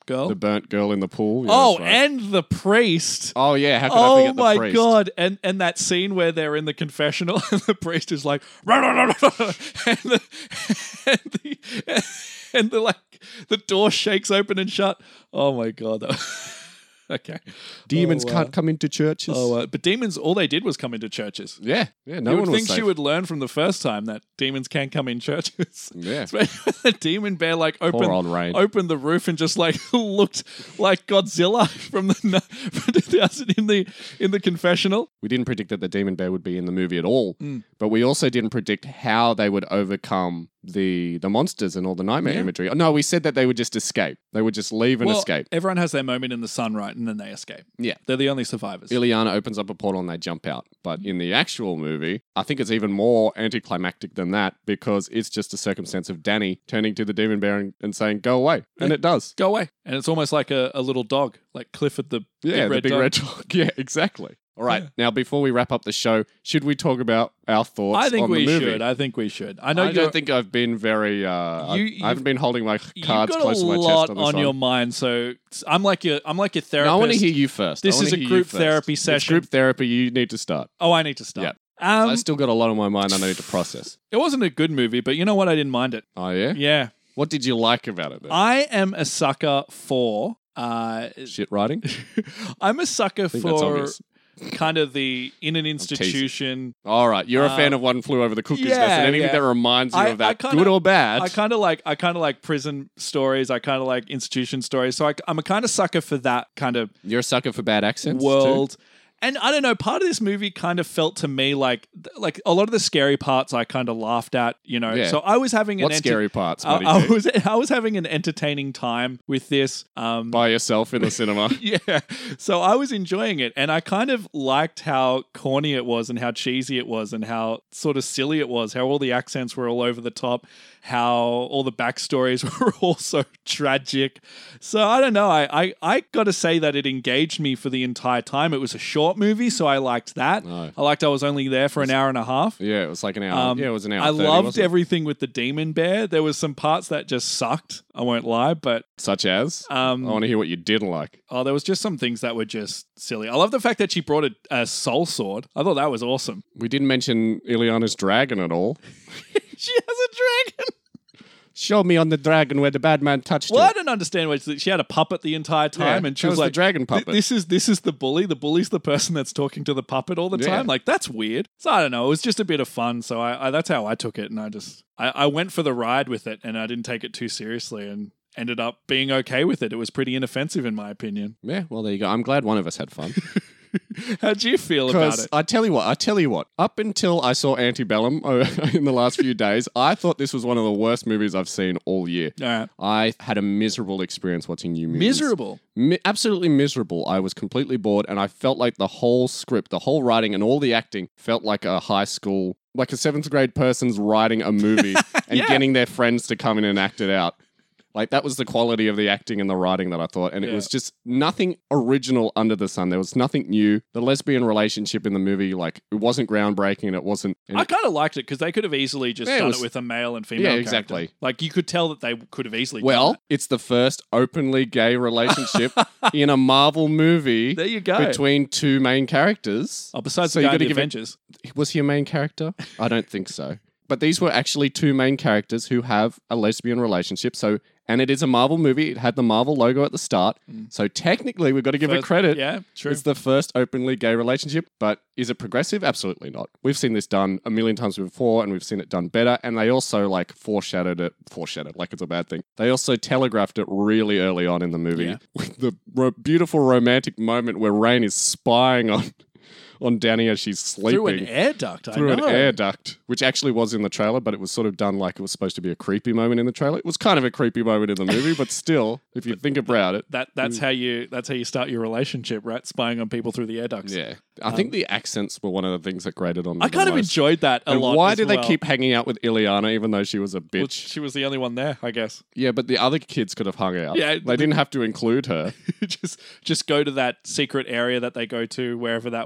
girl. The burnt girl in the pool. Yeah, oh, that's right. and the priest. Oh, yeah. How could I Oh forget the my priest? god! And and that scene where they're in the confessional and the priest is like, "Rah, rah, rah, rah, rah," and the and the and the like the door shakes open and shut. Oh my god! That was- okay, Demons Oh, wow. can't come into churches. Oh, uh, but demons, all they did was come into churches. yeah. Yeah, no you one would was think safe. she would learn from the first time that demons can come in churches. Yeah. Especially when the demon bear like opened, old Rain. opened the roof and just like looked like Godzilla from the from two thousand in the in the confessional. We didn't predict that the demon bear would be in the movie at all, Mm. but we also didn't predict how they would overcome the the monsters and all the nightmare Yeah. imagery. No, we said that they would just escape. They would just leave and Well, escape. everyone has their moment in the sun, right? And then they escape. Yeah. They're the only survivors. Ileana opens up a portal and they jump out. But in the actual movie, I think it's even more anticlimactic than that because it's just a circumstance of Danny turning to the demon bear and, and saying, "Go away," and Yeah. it does. Go away. And it's almost like a, a little dog, like Clifford the Yeah, big red the big dog. red dog. Yeah, exactly. All right. Yeah. Now, before we wrap up the show, should we talk about our thoughts I think on we the movie? should. I think we should. I know I you're, don't think I've been very. Uh, You- I- you've- I haven't been holding my you've cards got close a to my chest lot on this on one. your mind. So I'm like your I'm like your No, therapist. I want to hear you first. This I wanna is a hear you group first. therapy It's session. group therapy. You need to start. Oh, I need to start. Yeah. Um, I still got a lot on my mind. I need to process. it wasn't a good movie, but you know what? I didn't mind it. Oh yeah. Yeah. What did you like about it? Then? I am a sucker for. Uh, Shit writing. I'm a sucker I think that's for obvious. kind of the in an institution. All right, you're a fan Um, of One Flew Over the Cuckoo's yeah, Nest, and anything yeah. that reminds you I- of that, I kinda- good or bad. I kind of like I kind of like prison stories. I kind of like institution stories. So I, I'm a kind of sucker for that kind of You're a sucker for bad accents. world. And I don't know, part of this movie kind of felt to me like like a lot of the scary parts I kind of laughed at, you know. Yeah. So I was having Too. an What enter- scary parts? I, Buddy I G? was I was having an entertaining time with this. Um, By yourself in the cinema. yeah. So I was enjoying it and I kind of liked how corny it was and how cheesy it was and how sort of silly it was, how all the accents were all over the top, how all the backstories were all so tragic. So I don't know. I, I, I got to say that it engaged me for the entire time. It was a short movie, so I liked that. No. I liked I was only there for an hour and a half. Yeah, it was like an hour. Um, yeah, it was an hour. I thirty, loved wasn't it? everything with the demon bear. There was some parts that just sucked. I won't lie, but Such as. um, I want to hear what you didn't like. Oh, there was just some things that were just silly. I love the fact that she brought a, a soul sword. I thought that was awesome. We didn't mention Ileana's dragon at all. She has a dragon. Show me on the dragon where the bad man touched Well, I you. don't understand why she had a puppet the entire time, Yeah, and she that was, was the like, dragon "Th- puppet." This is this is the bully. The bully's the person that's talking to the puppet all the Yeah. time. Like that's weird. So I don't know. It was just a bit of fun. So I, I that's how I took it, and I just I, I went for the ride with it, and I didn't take it too seriously, and ended up being okay with it. It was pretty inoffensive in my opinion. Yeah, well, there you go. I'm glad one of us had fun. How'd you feel about Because it? I tell you what, I tell you what. Up until I saw Antebellum oh, in the last few days, I thought this was one of the worst movies I've seen all year. All right. I had a miserable experience watching New Mutants. Miserable. Mi- absolutely miserable. I was completely bored, and I felt like the whole script, the whole writing, and all the acting felt like a high school, like a seventh grade person's writing a movie and Yeah. getting their friends to come in and act it out. Like that was the quality of the acting and the writing that I thought, and it Yeah. was just nothing original under the sun. There was nothing new. The lesbian relationship in the movie, like it wasn't groundbreaking, and it wasn't. and I kind of liked it because they could have easily just Yeah, it done was- it with a male and female. Yeah, character. exactly. Like you could tell that they could have easily. done well, that. it's the first openly gay relationship in a Marvel movie There you go. between two main characters. oh, besides so the you guy in gotta the give it- Avengers. Was he a main character? I don't think so. But these were actually two main characters who have a lesbian relationship. So, and it is a Marvel movie. It had the Marvel logo at the start. So technically, we've got to give it First- credit. Yeah, true. It's the first openly gay relationship. But is it progressive? Absolutely not. We've seen this done a million times before, and we've seen it done better. And they also like foreshadowed it, foreshadowed like it's a bad thing. They also telegraphed it really early on in the movie Yeah. with the ro- beautiful romantic moment where Rain is spying on on Danny as she's sleeping Through an air duct. I through an know. air duct, which actually was in the trailer, but it was sort of done like it was supposed to be a creepy moment in the trailer. It was kind of a creepy moment in the movie, but still, if you think about it, That that's how you that's how you start your relationship, right? Spying on people through the air ducts. yeah. I think the accents were one of the things that grated on me. I the kind of most. enjoyed that a And lot. why as did they well. keep hanging out with Ileana even though she was a bitch? Well, she was the only one there, I guess. yeah, but the other kids could have hung out. Yeah, they didn't have to include her. just just go to that secret area that they go to, wherever that was.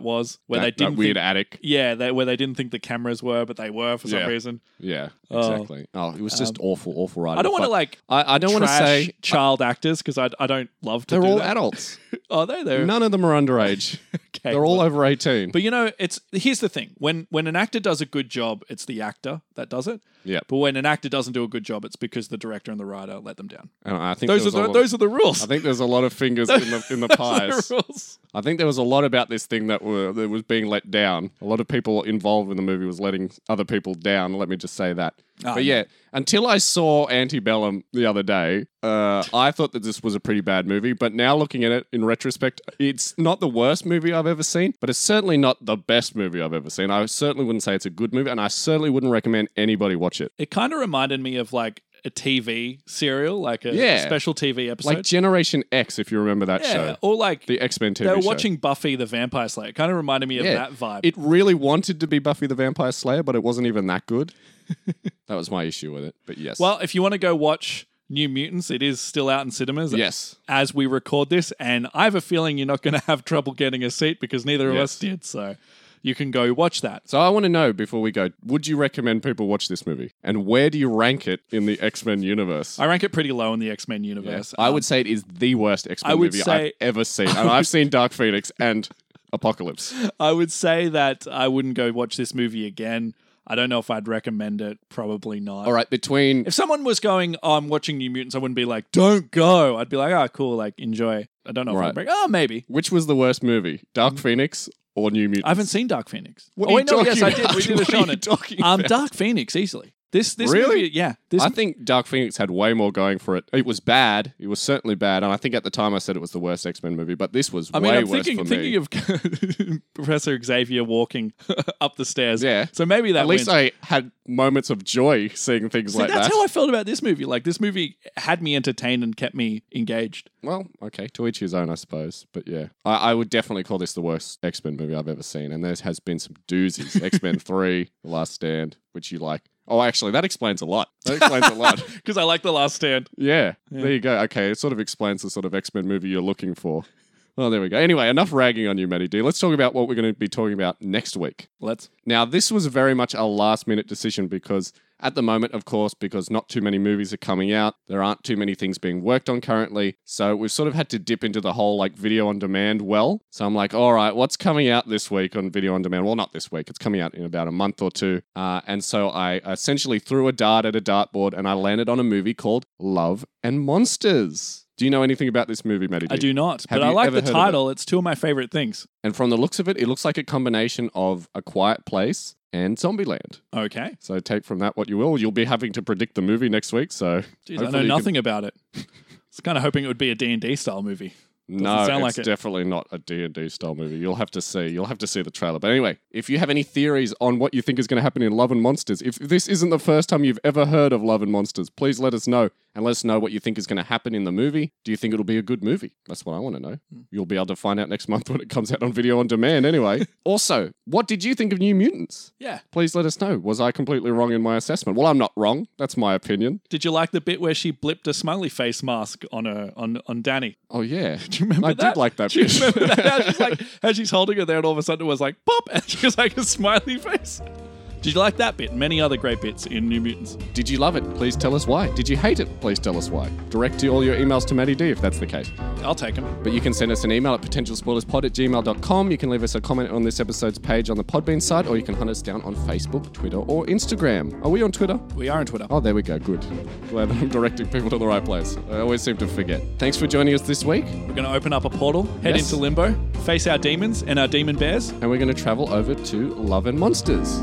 where that, they didn't that weird think, attic. Yeah, they, where they didn't think the cameras were, but they were for some Yeah. reason. Yeah, Oh. exactly. Oh, it was just Um, awful, awful writing. I don't want to But like I, I don't want to trash say child actors because I, I don't love to they're do all that. adults. Are they? They're None of them are underage. okay. They're all well- over eighteen. But you know, it's here's the thing: when when an actor does a good job, it's the actor that does it. Yeah. But when an actor doesn't do a good job, it's because the director and the writer let them down. And I think Those are there was a the lot- those are the rules. I think there's a lot of fingers in the in the Those are pies. the rules. I think there was a lot about this thing that were that was being let down. A lot of people involved in the movie was letting other people down. Let me just say that. Ah, but yeah, until I saw Antebellum the other day, uh, I thought that this was a pretty bad movie. But now looking at it in retrospect, it's not the worst movie I've ever seen, but it's certainly not the best movie I've ever seen. I certainly wouldn't say it's a good movie, and I certainly wouldn't recommend anybody watch it. It kind of reminded me of like a T V serial, like a Yeah. special T V episode. Like Generation X, if you remember that yeah, show. or like The X-Men T V they were show. watching Buffy the Vampire Slayer. It kind of reminded me of Yeah. that vibe. It really wanted to be Buffy the Vampire Slayer, but it wasn't even that good. That was my issue with it. But yes. Well, if you want to go watch New Mutants, it is still out in cinemas yes. as we record this, and I have a feeling you're not going to have trouble getting a seat because neither of Yes. us did. So you can go watch that. So I want to know before we go, would you recommend people watch this movie? And where do you rank it in the X-Men universe? I rank it pretty low in the X-Men Yeah. universe. I Um, would say it is the worst X-Men I would movie say- I've ever seen. And I've seen Dark Phoenix and Apocalypse. I would say that I wouldn't go watch this movie again. I don't know if I'd recommend it. Probably not. All right, between If someone was going, oh, I'm watching New Mutants, I wouldn't be like, don't go. I'd be like, oh, cool, like, enjoy. I don't know if Right. I'd be like, oh, maybe. which was the worst movie? Dark Phoenix or New Mutants? I haven't seen Dark Phoenix. What oh, are wait, you no, yes, I talking did. We did a about? show What on are you it. talking Um, about? Dark Phoenix, easily. This, this Really? movie, yeah. This I think Dark Phoenix had way more going for it. It was bad. It was certainly bad. And I think at the time I said it was the worst X-Men movie, but this was I mean, way I'm worse thinking, for me. thinking of Professor Xavier walking up the stairs. Yeah. So maybe that At least wins. I had moments of joy seeing things See, like that's that. how I felt about this movie. Like, this movie had me entertained and kept me engaged. Well, okay, to each his own, I suppose. But yeah, I, I would definitely call this the worst X-Men movie I've ever seen. And there has been some doozies. X-Men three, The Last Stand, which you like. Oh, actually, that explains a lot. That explains a lot. Because I like The Last Stand. Yeah, there you go. Okay, it sort of explains the sort of X-Men movie you're looking for. Oh, there we go. Anyway, enough ragging on you, Matty D. Let's talk about what we're going to be talking about next week. Let's. Now, this was very much a last-minute decision because at the moment, of course, because not too many movies are coming out, there aren't too many things being worked on currently, so we've sort of had to dip into the whole, like, video on demand well. So I'm like, all right, what's coming out this week on video on demand? Well, not this week. It's coming out in about a month or two. Uh, and so I essentially threw a dart at a dartboard and I landed on a movie called Love and Monsters. Do you know anything about this movie, Matty D? I do not, Have but I you like ever the heard of it? title. It's two of my favorite things. And from the looks of it, it looks like a combination of A Quiet Place and Zombieland. Okay. So take from that what you will. You'll be having to predict the movie next week, so... Jeez, I hopefully know you nothing about it. I was kind of hoping it would be a D and D style movie. Can... No, sound it's like it. definitely not a D and D style movie. You'll have to see. You'll have to see the trailer. But anyway, if you have any theories on what you think is going to happen in Love and Monsters, if this isn't the first time you've ever heard of Love and Monsters, please let us know. And let us know what you think is going to happen in the movie. Do you think it'll be a good movie? That's what I want to know. Hmm. You'll be able to find out next month when it comes out on video on demand anyway. Also, what did you think of New Mutants? Yeah. Please let us know. Was I completely wrong in my assessment? Well, I'm not wrong. That's my opinion. Did you like the bit where she blipped a smiley face mask on her on, on Danny? Oh, yeah. Do you remember I that? did like that Do you bit. remember that? How she's like, how she's holding it there, and all of a sudden it was like pop, and she was like a smiley face. Did you like that bit? Many other great bits in New Mutants. Did you love it? Please tell us why. Did you hate it? Please tell us why. Direct all your emails to Matty D if that's the case. I'll take them. But you can send us an email at potential spoilers pod at gmail dot com. You can leave us a comment on this episode's page on the Podbean site, or you can hunt us down on Facebook, Twitter, or Instagram. Are we on Twitter? We are on Twitter. Oh, there we go. Good. Glad that I'm directing people to the right place. I always seem to forget. Thanks for joining us this week. We're going to open up a portal, head Yes. into limbo, face our demons and our demon bears. And we're going to travel over to Love and Monsters.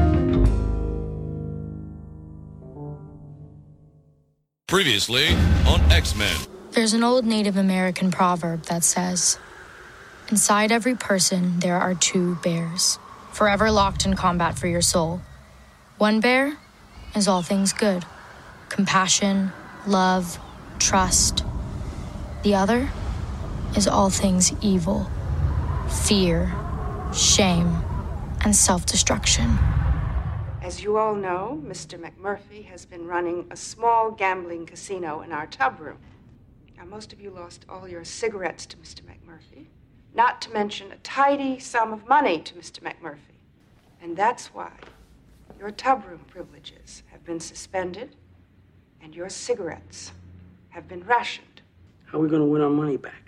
Previously on X-Men. There's an old Native American proverb that says, inside every person there are two bears, forever locked in combat for your soul. One bear is all things good, compassion, love, trust. The other is all things evil, fear, shame, and self-destruction. As you all know, Mister McMurphy has been running a small gambling casino in our tub room. Now, most of you lost all your cigarettes to Mister McMurphy, not to mention a tidy sum of money to Mister McMurphy. And that's why your tub room privileges have been suspended and your cigarettes have been rationed. How are we going to win our money back?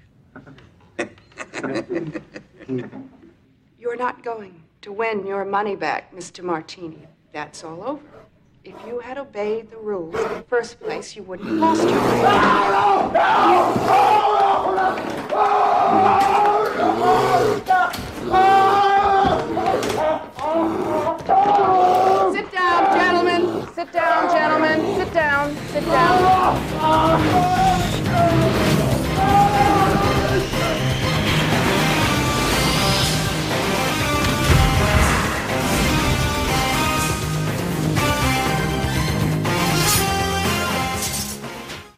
You're not going to win your money back, Mister Martini. That's all over. If you had obeyed the rules in the first place, you wouldn't have lost your money. No, no, no, no, no, no, no, no, no.